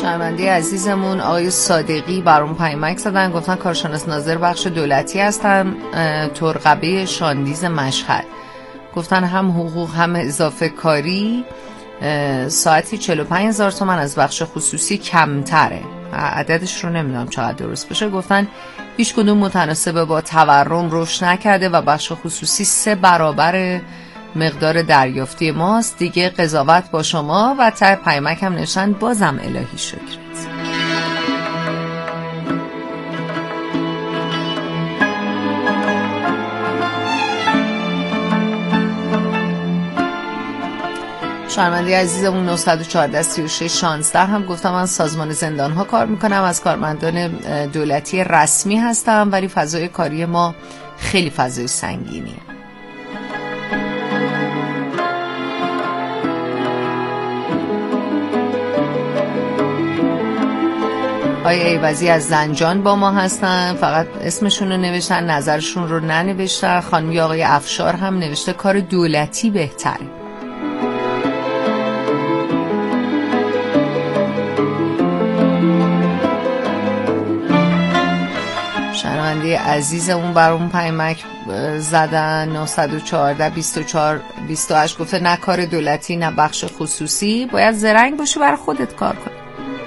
شنونده عزیزمون آقای صادقی برام پیامک زدن، گفتن کارشناس ناظر بخش دولتی هستم، ترقبه شاندیز مشهد. گفتن هم حقوق هم اضافه کاری ساعتی 45,000 تومان از بخش خصوصی کمتره. عددش رو نمیدونم چقدر درست بشه. گفتن هیچ کدوم متناسب با تورم رشد نکرده و بخش خصوصی 3 برابر مقدار دریافتی ماست. دیگه قضاوت با شما. و ته پیامک هم نوشتن بازم الهی شکرت. شرمنده عزیزمون 914-36-16 هم گفتم من سازمان زندان ها کار میکنم، از کارمندان دولتی رسمی هستم، ولی فضای کاری ما خیلی فضای سنگینیه. آقای ایوزی از زنجان با ما هستن، فقط اسمشون رو نوشتن، نظرشون رو ننوشتن. خانمی آقای افشار هم نوشته کار دولتی بهتره. شنونده عزیزمون برامون پیامک زدن 914-24-28 گفته نه کار دولتی نه بخش خصوصی، باید زرنگ باشی برای خودت کار کنی.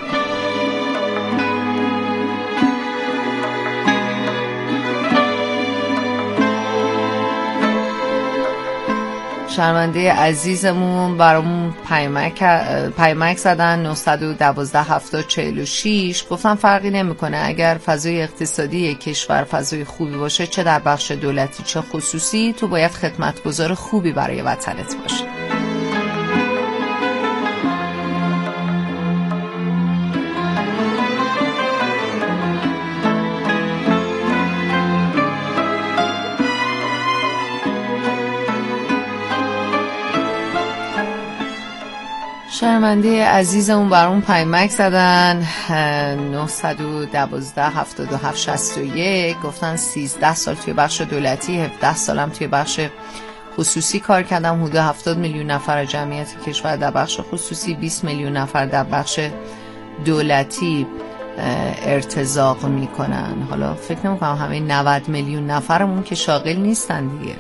شنونده عزیزمون برامون پیامک زدن 912-70-46 گفتن فرقی نمیکنه اگر فضای اقتصادی کشور فضای خوبی باشه، چه در بخش دولتی چه خصوصی، تو باید خدمتگزار خوبی برای وطنت باشه. شنونده عزیزمون برامون پیامک زدن 912-77-61 گفتن 13 سال توی بخش دولتی، 17 سالم توی بخش خصوصی کار کردم. حدود 70 میلیون نفر جمعیت کشور در بخش خصوصی، 20 میلیون نفر در بخش دولتی ارتزاق میکنن. حالا فکر نمیکنم همه 90 میلیون نفرمون که شاغل نیستن دیگه.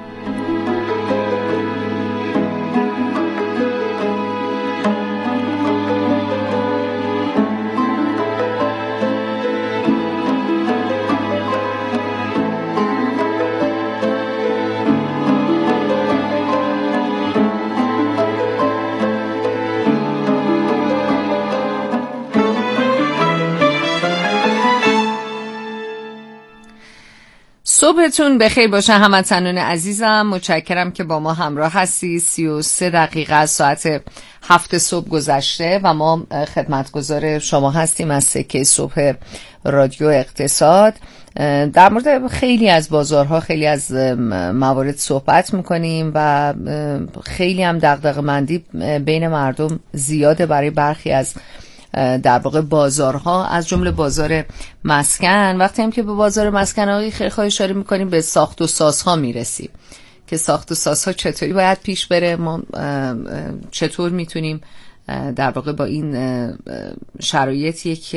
صبحتون بخیر باشه هموطنان عزیزم. متشکرم که با ما همراه هستی. 33 دقیقه از ساعت 7 صبح گذشته و ما خدمتگزار شما هستیم از سکه صبح رادیو اقتصاد. در مورد خیلی از بازارها، خیلی از موارد صحبت میکنیم و خیلی هم دغدغه‌مندی بین مردم زیاده برای برخی از در واقع بازارها، از جمله بازار مسکن. وقتی هم که به بازار مسکن آقای خیرخواه اشاره میکنیم به ساخت و سازها میرسیم که ساخت و سازها چطوری باید پیش بره، ما چطور میتونیم در واقع با این شرایط یک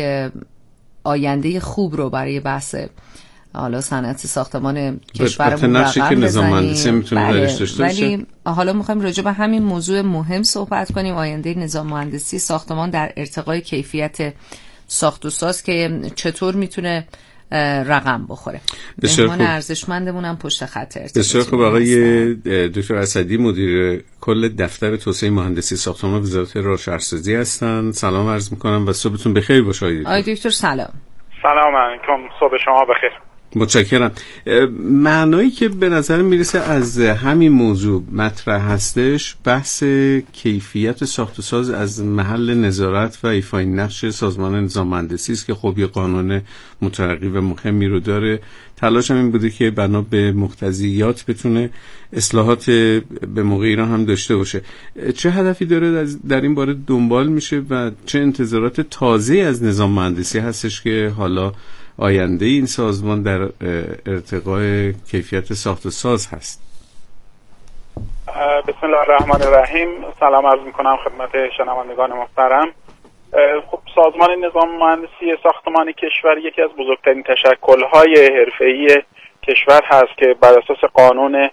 آینده خوب رو برای بحث حالا صنعت ساختمان کشورمون رقم بزنیم. ولی حالا میخوایم راجع به همین موضوع مهم صحبت کنیم، آینده نظام مهندسی ساختمان در ارتقای کیفیت ساخت و ساز که چطور میتونه رقم بخوره. مهمان ارزشمندمون هم پشت خط ارتباطی. بسیار خوب. آقای دکتر اسدی مدیر کل دفتر توسعه مهندسی ساختمان وزارت راه و شهرسازی هستن. سلام عرض میکنم و صبحتون بخیر باشه آقای دکتر. سلام. سلام علیکم، صبح شما بخیر. متشکرم. معنایی که به نظر میرسه از همین موضوع مطرح هستش بحث کیفیت ساخت و ساز از محل نظارت و ایفای نقش سازمان نظام مهندسی است که خب یه قانون مترقی و مهمی رو داره. تلاش هم این بوده که بنا به مقتضیات بتونه اصلاحات به موقع ایران هم داشته باشه. چه هدفی داره در این باره دنبال میشه و چه انتظارات تازه از نظام مهندسی هستش که حالا آینده این سازمان در ارتقای کیفیت ساخت و ساز هست؟ بسم الله الرحمن الرحیم. سلام عرض میکنم خدمت شنوندگان محترم. خب سازمان نظام مهندسی ساختمان کشور یکی از بزرگترین تشکل‌های حرفه‌ای کشور هست که بر اساس قانون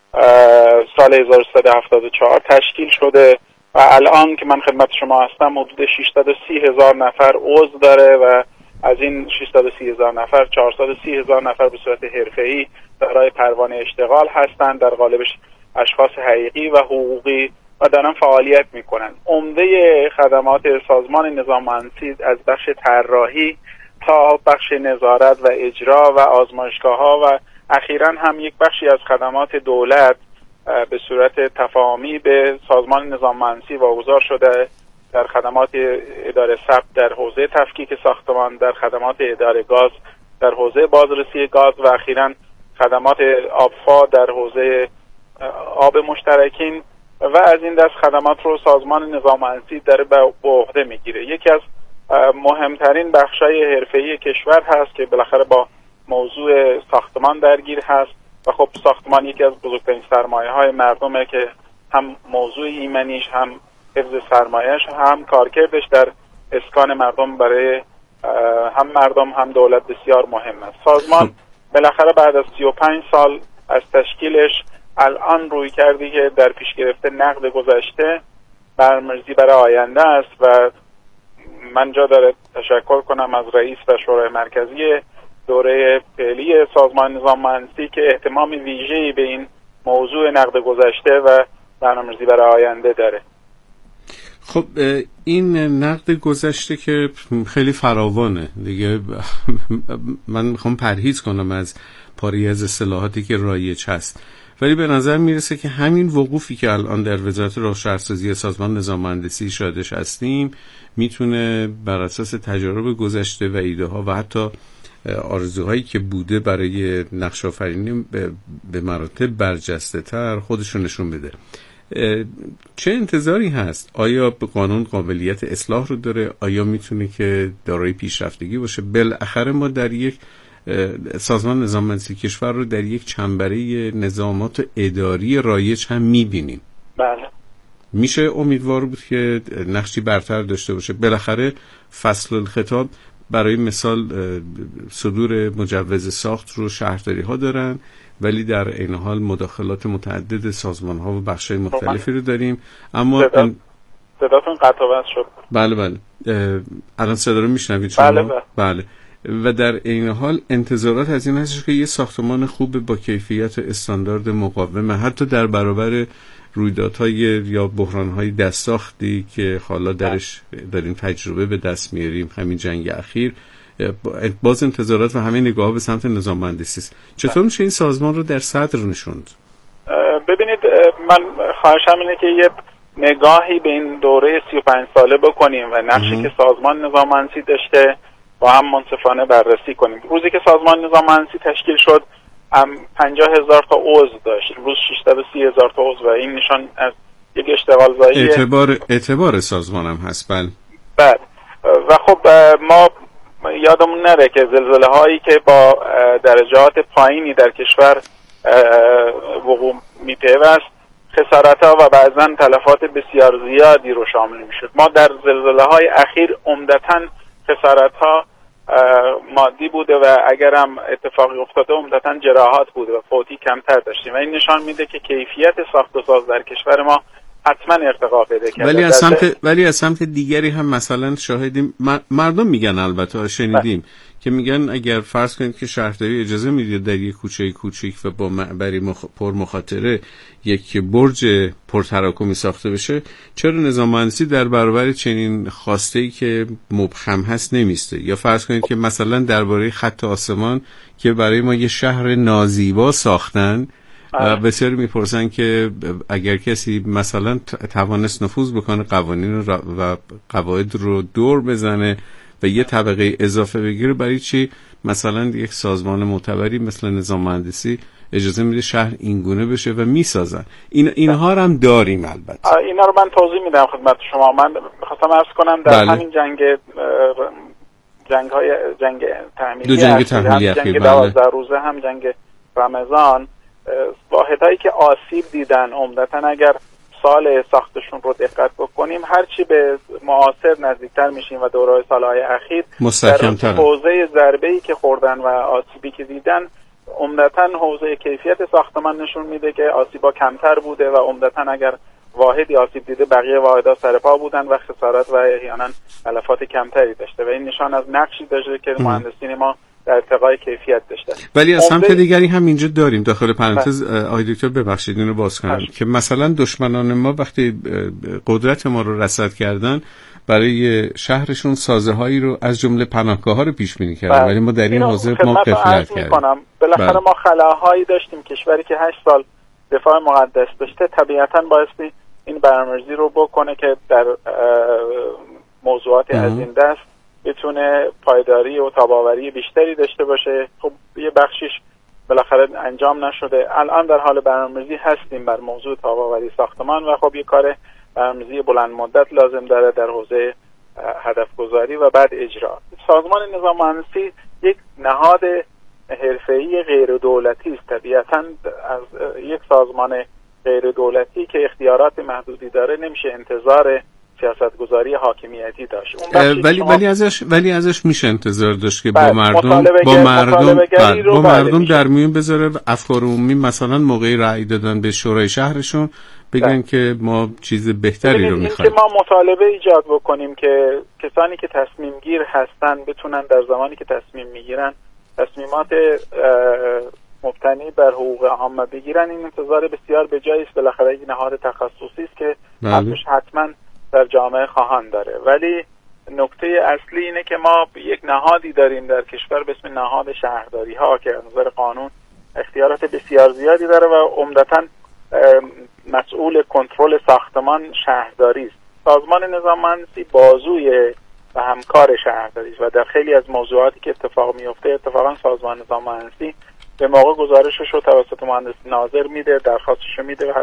سال 1374 تشکیل شده و الان که من خدمت شما هستم حدود 630,000 نفر عضو داره و از این 630,000 نفر 430,000 نفر به صورت حرفه‌ای دارای پروانه اشتغال هستند، در قالبش اشخاص حقیقی و حقوقی و دارن فعالیت میکنن. عمده خدمات سازمان نظام مهندسی از بخش طراحی تا بخش نظارت و اجرا و آزمایشگاه‌ها و اخیراً هم یک بخشی از خدمات دولت به صورت تفاهمی به سازمان نظام مهندسی واگذار شده، در خدمات اداره ثبت در حوزه تفکیک ساختمان، در خدمات اداره گاز در حوزه بازرسی گاز و اخیراً خدمات آبفا در حوزه آب مشترکین و از این دست خدمات رو سازمان نظام مهندسی داره به عهده میگیره. یکی از مهمترین بخشای حرفه‌ای کشور هست که بالاخره با موضوع ساختمان درگیر هست و خب ساختمان یکی از بزرگترین سرمایه‌های مردمه که هم موضوع ایمنیش، هم حفظ سرمایه‌اش، هم کارکردش در اسکان مردم برای هم مردم هم دولت بسیار مهم است. سازمان بالاخره بعد از 35 سال از تشکیلش الان روی کردی که در پیش گرفته نقد گذشته برنامه‌ریزی برای آینده است و من جا داره تشکر کنم از رئیس و شورای مرکزی دوره فعلی سازمان نظام مهندسی که اهتمام ویژه‌ای به این موضوع نقد گذشته و برنامه‌ریزی برای آینده داره. خب این نقد گذشته که خیلی فراوانه دیگه، من میخوام پرهیز کنم از پاری از اصطلاحاتی که رایج هست، ولی به نظر میرسه که همین وقوفی که الان در وزارت راه و شهرسازی سازمان نظام مهندسی شاهدش هستیم میتونه بر اساس تجارب گذشته و ایده ها و حتی آرزوهایی که بوده برای نقش آفرینی به مراتب برجسته تر خودشون نشون بده. چه انتظاری هست؟ آیا قانون قابلیت اصلاح رو داره؟ آیا میتونه که دارای پیشرفتگی باشه؟ بالاخره ما در یک سازمان نظام مهندسی کشور رو در یک چنبره نظامات اداری رایج هم میبینیم. بله. میشه امیدوار بود که نقشی برتر داشته باشه. بالاخره فصل الخطاب برای مثال صدور مجوز ساخت رو شهرداری ها دارن، ولی در این حال مداخلات متعدد سازمان ها و بخشای مختلفی رو داریم. اما صداتون قطع و وصل شد. بله الان صدا رو میشنوید شما؟ بله. و در این حال انتظارات از این هستش که یه ساختمان خوب با کیفیت استاندارد مقاومه حتی در برابر رویدادهای یا بحرانهای دست ساختی که حالا درش داریم تجربه به دست میاریم، همین جنگ اخیر، باز انتظارات و همه نگاه به سمت نظام مهندسی است. چطور میشه این سازمان رو در صدر نشوند؟ ببینید، من خواهشم اینه که یه نگاهی به این دوره 35 ساله بکنیم و نقشی که سازمان نظام مهندسی داشته با هم منصفانه بررسی کنیم. روزی که سازمان نظام مهندسی تشکیل شد 50,000 تا عضو داشت، روز 630,000 تا عضو و این نشان از یک اشتغال زایی اعتبار سازمان هم هست. بله. و خب ما یادمون نره که زلزله هایی که با درجات پایینی در کشور وقوع می‌پیوست خسارت‌ها و بعضاً تلفات بسیار زیادی رو شامل می‌شد. ما در زلزله‌های اخیر عمدتاً خسارت‌ها مادی بوده و اگرم اتفاقی افتاده عمدتاً جراحات بوده و فوتی کمتر داشتیم و این نشان میده که کیفیت ساخت و ساز در کشور ما حتما ارتقا پیدا کرده. ولی از سمت دیگری هم مثلا شاهدیم، مردم میگن، البته شنیدیم که میگن اگر فرض کنید که شهرداری اجازه میده در یک کوچه کوچیک و با معبری پر مخاطره یک برج پرتراکمی ساخته بشه، چرا نظام مهندسی در برابر چنین خواسته‌ای که مبهم هست نمیسته؟ یا فرض کنید که مثلا درباره خط آسمان که برای ما یه شهر نازیبا ساختن، بسیاری میپرسن که اگر کسی مثلا توانست نفوذ بکنه قوانین و قواعد رو دور بزنه و یه طبقه اضافه بگیره، برای چی مثلا یک سازمان معتبری مثل نظام مهندسی اجازه میده شهر اینگونه بشه و میسازن؟ اینها هم داریم. البته اینا رو من توضیح میدم خدمت شما. من می‌خواستم عرض کنم در همین جنگ تحمیلی، دو جنگ تحمیلی اخیر، جنگ 12 روزه هم جنگ رمضان، واحدهایی که آسیب دیدن عمدتاً اگر سال ساختشون رو دقت بکنیم، هرچی به معاصر نزدیکتر میشیم و دورهای سالهای اخیر در حوزه ضربه‌ای که خوردن و آسیبی که دیدن، عمدتاً حوزه کیفیت ساختمان نشون میده که آسیبا کمتر بوده و عمدتاً اگر واحدی آسیب دیده بقیه واحدها سرپا بودن و خسارات و احیانا تلفات کمتری داشته و این نشان از نقشی داشته که مهندسین ما در ارتقای کیفیت داشته. ولی از سمت دیگری هم اینجا داریم داخل پرانتز آقای دکتر ببخشید اینو باز کنم که مثلا دشمنان ما وقتی قدرت ما رو رصد کردن برای شهرشون سازه‌هایی رو از جمله پناهگاه‌ها رو پیش بینی کردن، ولی ما در این حوزه ما غفلت کردیم. بالاخره ما خلاهایی داشتیم، کشوری که 8 سال دفاع مقدس داشته طبیعتاً بایستی این برنامه‌ریزی رو بکنه که در موضوعات از این دست بتونه پایداری و تاباوری بیشتری داشته باشه. خب یه بخشیش بالاخره انجام نشده. الان در حال برنامه‌ریزی هستیم بر موضوع تاباوری ساختمان و خب یه کار برنامه‌ریزی بلند مدت لازم داره در حوزه هدف گذاری و بعد اجرا. سازمان نظام مهندسی یک نهاد حرفه‌ای غیر دولتی است. طبیعتاً از یک سازمان غیر دولتی که اختیارات محدودی داره نمیشه انتظار سیاستگذاری حاکمیتی داشت. ولی ازش میشه انتظار داشت که با مردم در میون بذاره افکار عمومی، مثلا موقعی رأی دادن به شورای شهرشون بگن که ما چیز بهتری رو میخوایم. که ما مطالبه ایجاد بکنیم که کسانی که تصمیم گیر هستن بتونن در زمانی که تصمیم میگیرن تصمیمات مبتنی بر حقوق عامه بگیرن، این انتظار بسیار بجایی است. بالاخره یک نهاد تخصصی است که حقش حتما در جامعه خواهان داره. ولی نکته اصلی اینه که ما یک نهادی داریم در کشور به اسم نهاد شهرداری ها که از نظر قانون اختیارات بسیار زیادی داره و عمدتاً مسئول کنترل ساختمان شهرداری است. سازمان نظام مهندسی بازوی و همکار شهرداری است و در خیلی از موضوعاتی که اتفاق میفته اتفاقا سازمان نظام مهندسی به موقع گزارشش رو توسط مهندس ناظر میده، درخواستش رو میده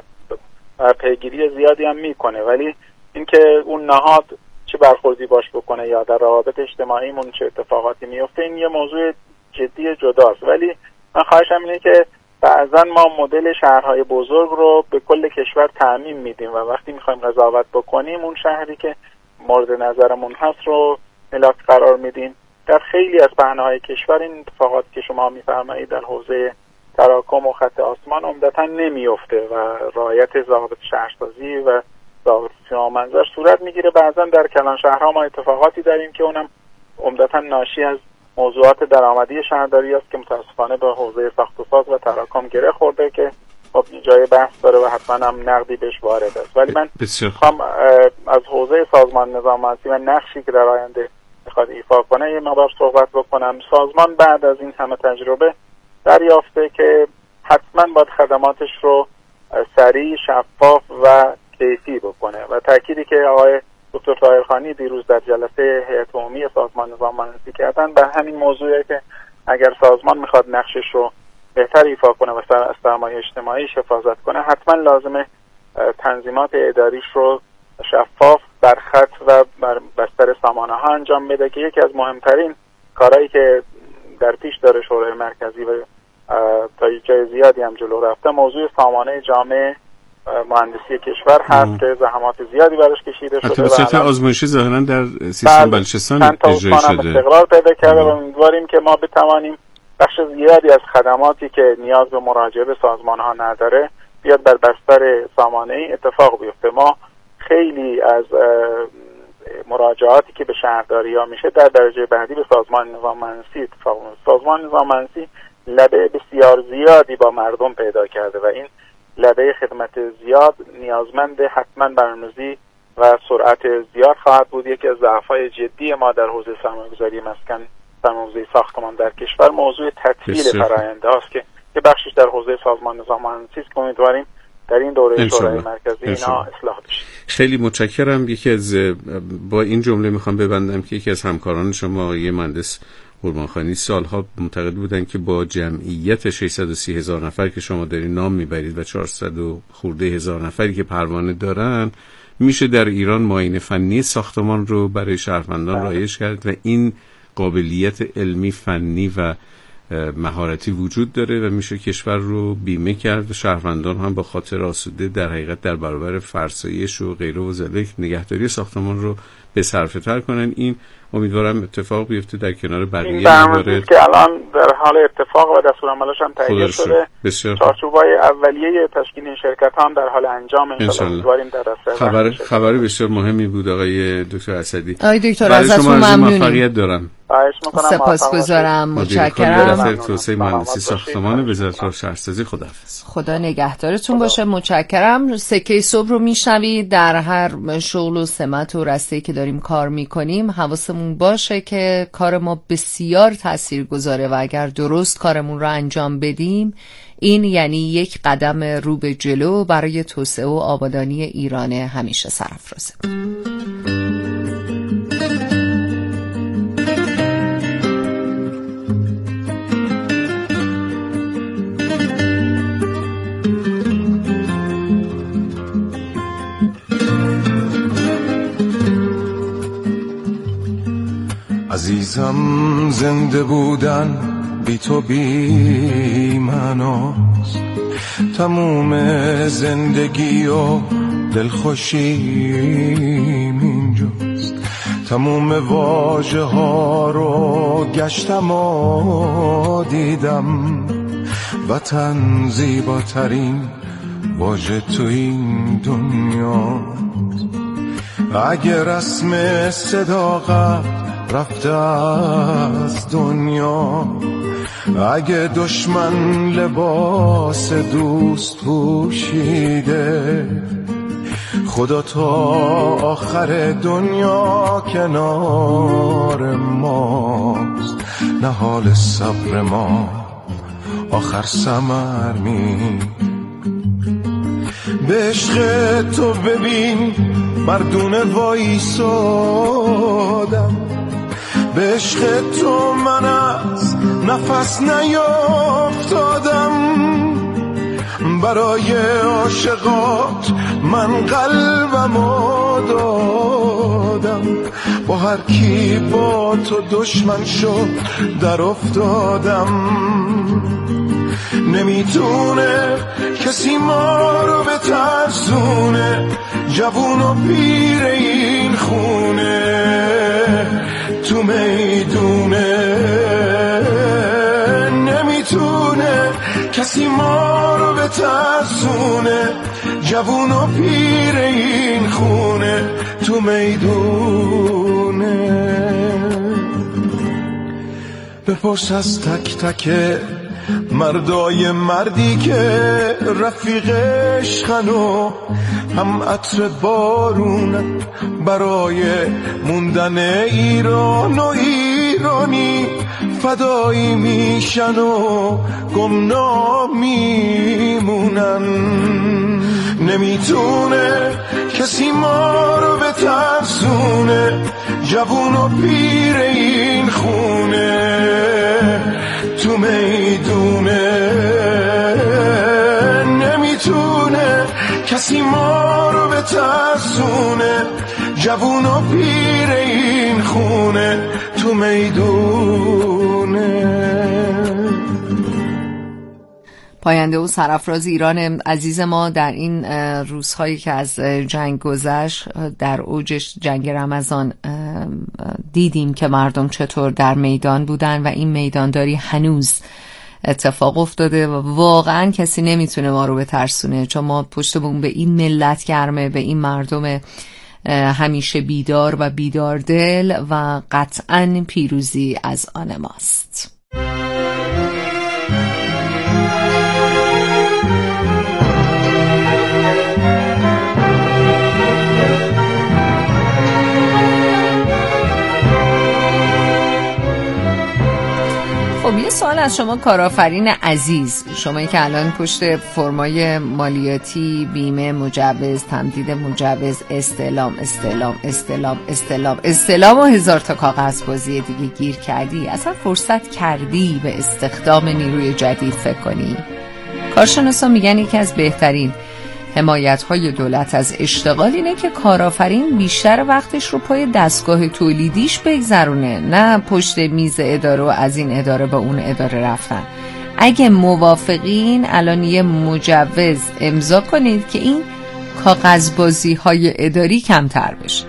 و پیگیری زیادی هم میکنه. ولی اینکه اون نهاد چه برخوردی باش بکنه یا در روابط اجتماعیمون چه اتفاقاتی میفته، این یه موضوع جدی جداست. ولی من خواهشم اینه که بعضا ما مدل شهرهای بزرگ رو به کل کشور تعمیم میدیم و وقتی میخوایم قضاوت بکنیم اون شهری که مورد نظرمون هست رو ملاک قرار میدیم. در خیلی از پهنه‌های کشور این اتفاقات که شما میفرمایید در حوزه تراکم و خط آسمان عمدتاً نمیفته و رعایت ضوابط شهرسازی و ضوابط سیما منظر صورت میگیره. بعضا در کلان شهرها ما اتفاقاتی داریم که اونم عمدتاً ناشی از موضوعات درآمدی شهرداری است که متاسفانه به حوزه ساخت و ساز و تراکم گره خورده که خب جای بحث داره و حتما هم نقدی بهش وارد است. ولی من میخوام از حوزه سازمان نظام مهندسی و نقشی که در آینده میخواد ایفا کنه یه مقدار صحبت بکنم. سازمان بعد از این همه تجربه دریافته که حتما باید خدماتش رو سریع، شفاف و کیفی بکنه و تأکیدی که آقای دکتر طاهرخانی دیروز در جلسه هیئت عمومی سازمان نظام مهندسی کردن به همین موضوعه که اگر سازمان میخواد نقشش رو بهتر ایفا کنه و از سرمایه اجتماعی حفاظت کنه حتما لازمه تنظیمات اداریش رو شفاف، برخط و بستر سامانه ها انجام بده که یکی از مهمترین کارهایی که در پیش داره شورای مرکزی و تا جای زیادی هم جلو رفته موضوع سامانه جامع مهندسی کشور هست که زحمات زیادی براش کشیده شده. حتی به صورت آزمایشی ظاهرا در سیستم بلوچستان اجرا شده. استقرار پیدا کرده و امیدواریم که ما بتوانیم بخش زیادی از خدماتی که نیاز به مراجعه به سازمان ها نداره بیاد بر بستر سامانه ای اتفاق بیفته. ما خیلی از مراجعاتی که به شهرداری ها میشه در درجه بعدی به سازمان نظام مهندسی اتفاق میفته. سازمان نظام مهندسی لبه بسیار زیادی با مردم پیدا کرده و این لبه خدمت زیاد نیازمند حتما برنامه‌ریزی و سرعت زیاد خواهد بود. یکی از ضعف‌های جدی ما در حوزه سرمایه‌گذاری مسکن در حوزه ساختمان در کشور موضوع تطویل فرآیند است که بخشش در حوزه سازمان نظام مهندسی است که امیدواریم در این دوره شورای مرکزی اینا اصلاح بشه. خیلی متشکرم. یکی از با این جمله میخوام ببندم که یکی از همکاران شما آقای مهندس قربانخانی سالها معتقد بودن که با جمعیت 630,000 نفر که شما دارین نام میبرید و 400 خورده هزار نفری که پروانه دارن میشه در ایران معاینه فنی ساختمان رو برای شهروندان رایج کرد و این قابلیت علمی، فنی و مهارتی وجود داره و میشه کشور رو بیمه کرد و شهروندان هم با خاطر آسوده در حقیقت در برابر فرسایش و غیره و ذالک نگهداری ساختمان رو به صرفه تر کنن. این امیدوارم اتفاق بیفته در کنار بقیه موارد که الان در حال اتفاق و دستورالعملش هم تهیه شده. چارچوبای اولیه تشکیل این شرکت هم در حال انجام انشالله امیدواریم در دست خبر بسیار مهمی بود آقای دکتر اسدی. آقای دکتر ازتون ممنونیم. موفقیت دارم. سپاسگزارم. متشکرم. توسعه مهندسی ساختمان وزارت شهرسازی. خداحافظ. خدا نگهدارتون باشه. متشکرم. سکه صبح رو میشنوید. در هر شغل و سمت و رسته‌ای که داریم کار میکنیم حواسمون باشه که کار ما بسیار تاثیرگذاره و اگر درست کارمون رو انجام بدیم این یعنی یک قدم رو به جلو برای توسعه و آبادانی ایران همیشه سرافرازه. عزیزم زنده بودن بی تو بی معناست، تموم زندگی و دلخوشیم اینجاست. تموم واژه ها رو گشتم و دیدم، وطن زیباترین واژه تو این دنیاست. اگه رسم صداقت رفته از دنیا، اگه دشمن لباس دوست پوشیده، خدا تا آخر دنیا کنار ماست. نه حال صبر ما آخر ثمر می به عشق تو ببین مردونه وایسادم، به عشق تو من از نفس نیافتادم. برای عاشقات من قلبمو دادم، با هر کی با تو دشمن شد در افتادم. نمیتونه کسی ما رو بترسونه، جوون و پیر این خونه تو میدونه. نمیتونه کسی ما رو بترسونه، جوون و پیر این خونه تو میدونه. بپرس از تک تک مردای مردی که رفیق عشقن و هم عطر بارونن، برای موندن ایران و ایرانی فدایی میشن و گمنام میمونن. نمیتونه کسی ما رو بترسونه، جوون و پیر این خونه تو میدونه. نمیتونه کسی ما رو بترسونه، جوون و پیر این خونه تو میدونه. پاینده و سرافراز ایران عزیز ما در این روزهایی که از جنگ گذشت، در اوج جنگ رمضان دیدیم که مردم چطور در میدان بودن و این میدانداری هنوز اتفاق افتاده و واقعا کسی نمیتونه ما رو بترسونه، چون ما پشتمون به این ملت گرمه، به این مردم همیشه بیدار و بیدار دل و قطعا پیروزی از آن ماست. خب یه سوال از شما کارآفرین عزیز، شمایی که الان پشت فرمای مالیاتی، بیمه، مجوز، تمدید مجوز، استعلام و هزار تا کاغذ بازی دیگه گیر کردی، اصلا فرصت کردی به استخدام نیروی جدید فکر کنی؟ کارشناسا میگن یکی از بهترین حمایت‌های دولت از اشتغال اینه که کارآفرین بیشتر وقتش رو پای دستگاه تولیدیش بگذرونه، نه پشت میز اداره و از این اداره به اون اداره رفتن. اگه موافقین الان یه مجوز امضا کنید که این کاغذبازی‌های اداری کمتر بشه.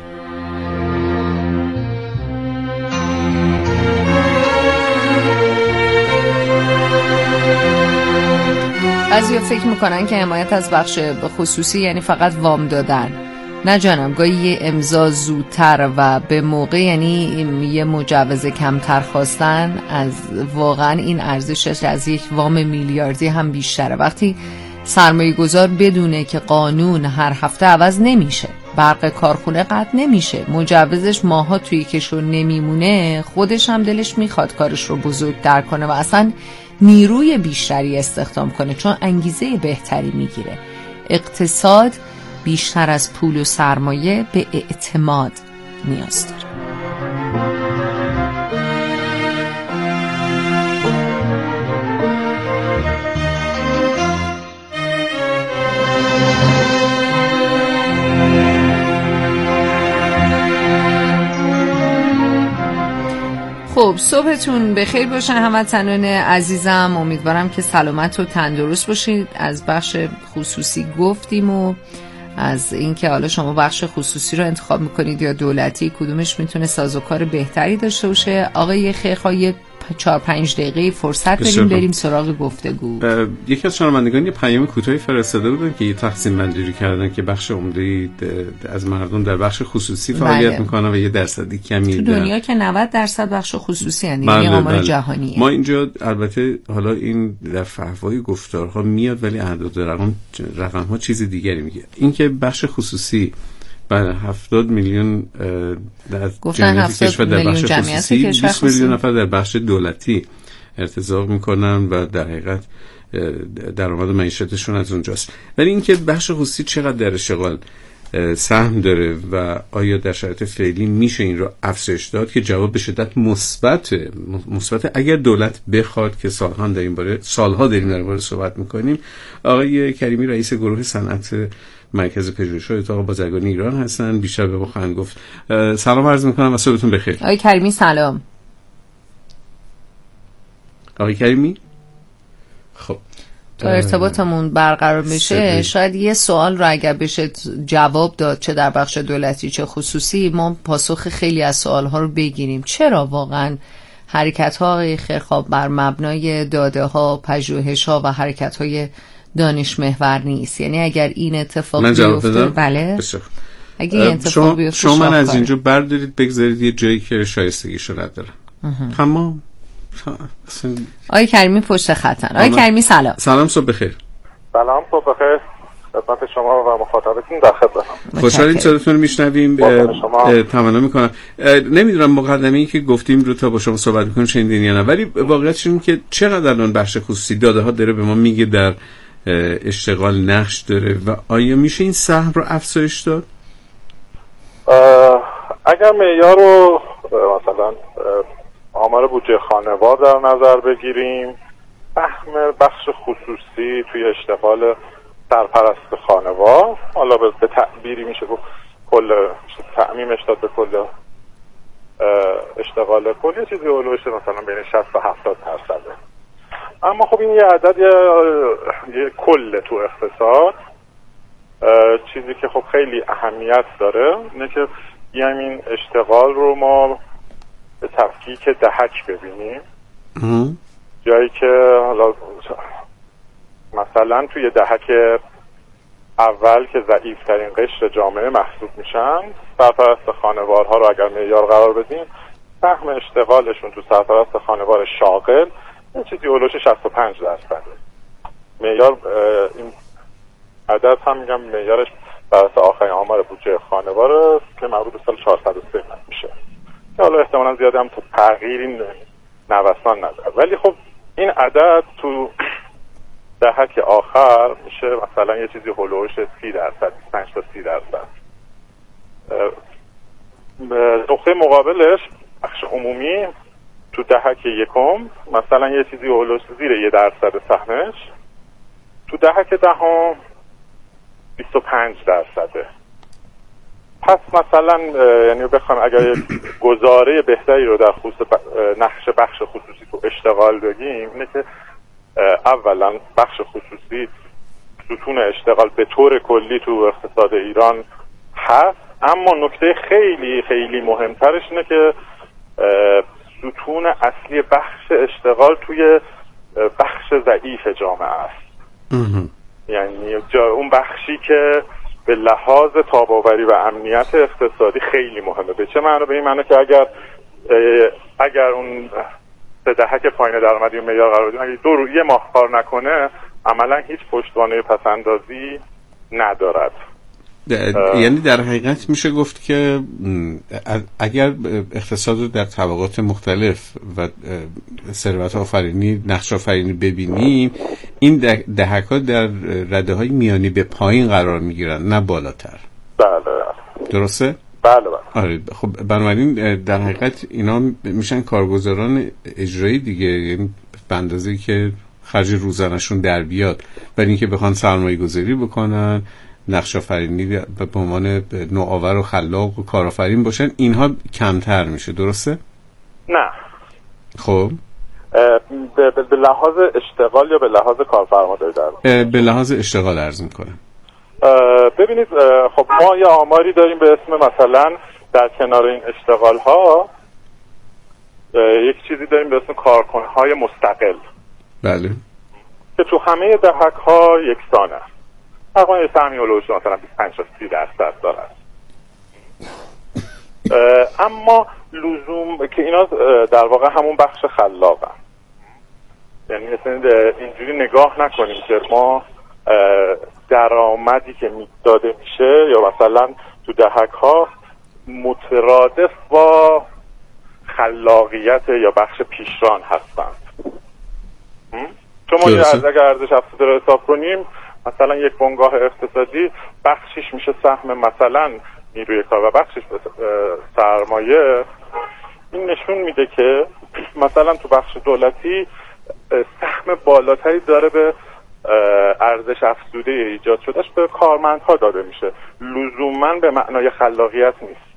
بعضیا فکر میکنن که حمایت از بخش خصوصی یعنی فقط وام دادن. نه جانم، گاهی یه امضا زودتر و به موقع یعنی یه مجوز کمتر خواستن از واقعا این ارزشش از یک وام میلیاردی هم بیشتره. وقتی سرمایه گذار بدونه که قانون هر هفته عوض نمیشه، برق کارخونه قطع نمیشه، مجوزش ماها توی کشو نمیمونه، خودش هم دلش میخواد کارش رو بزرگتر کنه و اصلا نیروی بیشتری استخدام کنه، چون انگیزه بهتری میگیره. اقتصاد بیشتر از پول و سرمایه به اعتماد نیاز داره. خب صبحتون بخیر باشه هموطنان عزیزم. امیدوارم که سلامت و تندرست باشید. از بخش خصوصی گفتیم و از اینکه حالا شما بخش خصوصی رو انتخاب میکنید یا دولتی، کدومش میتونه سازوکار بهتری داشته باشه. آقای خیرخواه 4-5 دقیقه فرصت بدیم بریم سراغ گفتگو. یکی از شنوندگان یه پیام کوتاهی فرستاده بودن که یه تقسیم بندی کردن که بخش عمده از مردم در بخش خصوصی فعالیت میکنن و یه درصدی کمی تو دنیا که 90% بخش خصوصی هستند، یعنی آمار جهانیه. ما اینجا البته حالا این در فحوای گفتارها میاد ولی اعداد رقم ها چیز دیگری میگه. این که بخش خصوصی بله 70 میلیون در جمعیت کشور در بخش خصوصی، 20 میلیون نفر در بخش دولتی ارتزاق میکنن و در حقیقت درآمد معیشتشون از اونجاست. ولی اینکه بخش خصوصی چقدر در اشتغال سهم داره و آیا در شرایط فعلی میشه این رو افزایش داد، که جواب به شدت مثبت اگر دولت بخواد، که سالها داریم در این باره صحبت میکنیم. آقای کریمی رئیس گروه صنعت مرکز پژوهش‌های اتاق بازرگانی ایران هستن، بیشتر به ما خواهند گفت. سلام عرض میکنم و صبحتون بخیر. آقای کریمی سلام. آقای کریمی خب تا ارتباطمون برقرار بشه شاید یه سوال رو اگر بشه جواب داد، چه در بخش دولتی چه خصوصی، ما پاسخ خیلی از سوالها رو بگیریم. چرا واقعا حرکت‌های خیرخواه بر مبنای داده‌ها، پژوهش‌ها و حرکت‌های دانش محور نیست؟ یعنی اگر این اتفاق بیفته، بله اگه این اتفاق بیفته شما من از اینجا بردارید بگذارید یه جایی که شایستگیشو نداره. تمام. آقای کریمی پشت خطن. آقای کریمی سلام. سلام، صبح بخیر. سلام، صبح بخیر خدمت شما و مخاطبتون. در خدمتم. خوشحالیم صداتون رو میشنویم. تمنا میکنم. نمیدونم مقدمه‌ای که گفتیم رو تا با شما صحبت میکنیم شنیدین یا نه، ولی واقعیتش اینه که چقدر الان بخش خصوصی داده ها داره به ما میگه در اشتغال نقش داره و آیا میشه این سهم رو افزایش داد؟ اگر معیار رو مثلا آمار بودجه خانوار در نظر بگیریم، سهم بخش خصوصی توی اشتغال سرپرست خانوار، حالا به تعبیری میشه گفت کل تعمیمش داد به کل اشتغال کل، یه چیزی اولوش مثلا بین 60 و 70%. اما خب این یه عدد یه کل تو اقتصاد. چیزی که خب خیلی اهمیت داره اینه که این اشتغال رو ما به تفکیک دهک ببینیم. جایی که حالا مثلا توی دهک اول که ضعیف‌ترین قشر جامعه محسوب میشن، سرپرست خانوارها رو اگر معیار قرار بدیم، سهم اشتغالشون تو سرپرست خانوار شاغل این چیزی اولوش 65%. معیار این عدد هم میگم معیارش بر اساس آخرین آمار بودجه خانوار که مربوط به سال 403 میشه، که حالا احتمالاً زیاد هم تو تغییری نوسان نداره. ولی خب این عدد تو دهک آخر میشه مثلا یه چیزی هولوش 30%، 25 تا 30%. نقطه مقابلش بخش عمومی تو دهک یکم مثلا یه چیزی هولوش زیر 1% سهمش، تو دهک دهم 25%. پس مثلا یعنی بخوام اگر یک گزاره بهتری رو در خصوص نقش بخش خصوصی تو اشتغال بگیم، اینه که اولا بخش خصوصی ستون اشتغال به طور کلی تو اقتصاد ایران هست، اما نکته خیلی خیلی مهمترش اینه که ستون اصلی بخش اشتغال توی بخش ضعیف جامعه است. یعنی اون بخشی که به لحاظ تاب‌آوری و امنیت اقتصادی خیلی مهمه. به چه معنی؟ به این معنی که اگر اون به دهک پایین درآمدی و معیار قرار بدیم، اگه یه ماه کار نکنه عملا هیچ پشتوانه پس‌اندازی ندارد. یعنی در حقیقت میشه گفت که اگر اقتصاد رو در طبقات مختلف و ثروت آفرینی، نقش آفرینی ببینیم، این دهک‌ها در رده‌های میانی به پایین قرار میگیرن، نه بالاتر. بله. درسته؟ بله. آره. خب بنابراین در حقیقت اینا میشن کارگزاران اجرایی دیگه، یعنی به اندازه‌ای که خرج روزانه‌شون در بیاد، برای اینکه بخوان سرمایه‌گذاری بکنن، نقش آفرینی به عنوان نوآور و خلاق و کارآفرین باشن، اینها کمتر میشه. درسته؟ نه. خب به لحاظ اشتغال یا به لحاظ کارفرماداری در به لحاظ اشتغال عرض میکنم. ببینید، خب ما یه آماری داریم به اسم مثلا در کنار این اشتغال ها یک چیزی داریم به اسم کارکنهای مستقل. بله. که تو همه دهک ها یکسانه، تقریبا سهمی اولوش مثلا 25-30% دارد. اما لزوم که اینا در واقع همون بخش خلاقن، یعنی مثلا اینجوری نگاه نکنیم که ما درآمدی که داده میشه یا مثلا تو دهک ها مترادف با خلاقیت یا بخش پیشران هستند. شما اگر ارزش افزوده رو حساب کنیم، مثلا یک بنگاه اقتصادی بخشش میشه سهم مثلا نیروی کار و بخشش سرمایه. این نشون میده که مثلا تو بخش دولتی سهم بالاتری داره به ارزش افزوده ایجاد شدهش به کارمندها داده میشه، لزوما به معنای خلاقیت نیست.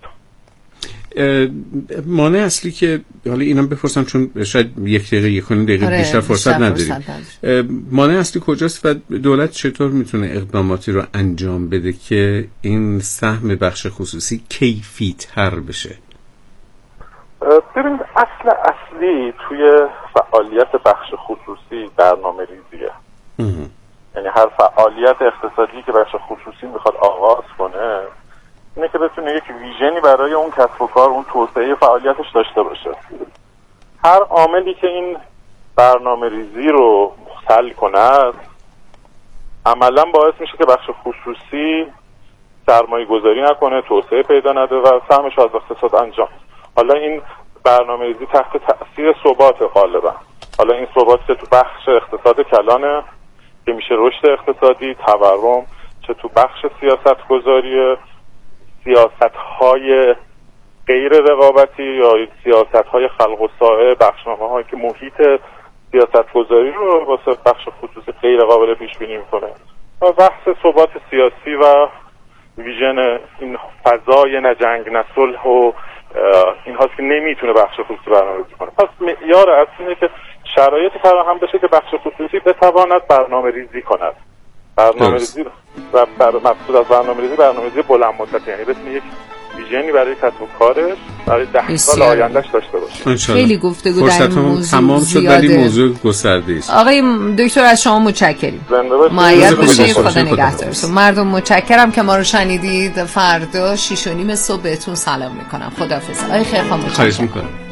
مانع اصلی که حالا اینم بپرسم چون شاید 1 دقیقه بیشتر فرصت نداریم، مانع اصلی کجاست و دولت چطور میتونه اقداماتی رو انجام بده که این سهم بخش خصوصی کیفی تر بشه؟ ببینید، اصلی توی فعالیت بخش خصوصی برنامه ریزیه. یعنی هر فعالیت اقتصادی که بخش خصوصی میخواد آغاز کنه اینه که بتونه یک ویژنی برای اون کسب و کار، اون توسعه فعالیتش داشته باشه. هر عاملی که این برنامه ریزی رو مختل کنه عملا باعث میشه که بخش خصوصی سرمایه گذاری نکنه، توسعه پیدا نده و سهمش از اقتصاد انجام. حالا این برنامه ریزی تحت تأثیر ثبات غالبا، حالا این ثبات که تو بخش اقتصاد کلانه که میشه رشد اقتصادی، تورم، چه تو بخش سیاست گذاری، سیاست های غیر رقابتی یا سیاست های خلق و سائه، بخشنامه هایی که محیط سیاست گذاری رو واسه بخش خصوصی غیر قابل پیش بینی میکنه. و بحث ثبات سیاسی و ویژن این فضای نه جنگ نه صلح و این هاست که نمیتونه بخش خصوصی برنامه‌ریزی کنه. پس معیار اصلی اینه که شرایطی فراهم بشه که بخش خصوصی بتواند برنامه‌ریزی کند. برنامه‌ریزی و مقصود از برنامه‌ریزی بلند مدت، یعنی بتونه یک ویژنی برای کسب و کارش برای 10 سال آیندهش داشته باشه. خیلی گفتگو در این موضوع تمام شد ولی موضوع گسترده است. آقای دکتر از شما متشکریم. معید باشید، خدا نگهدارتون. مردم متشکرم که ما رو شنیدید. فردا 6:30 صبح بهتون سلام میکنم. خداحافظ. آقای خیرخواه متشکرم. خواهش میکنم.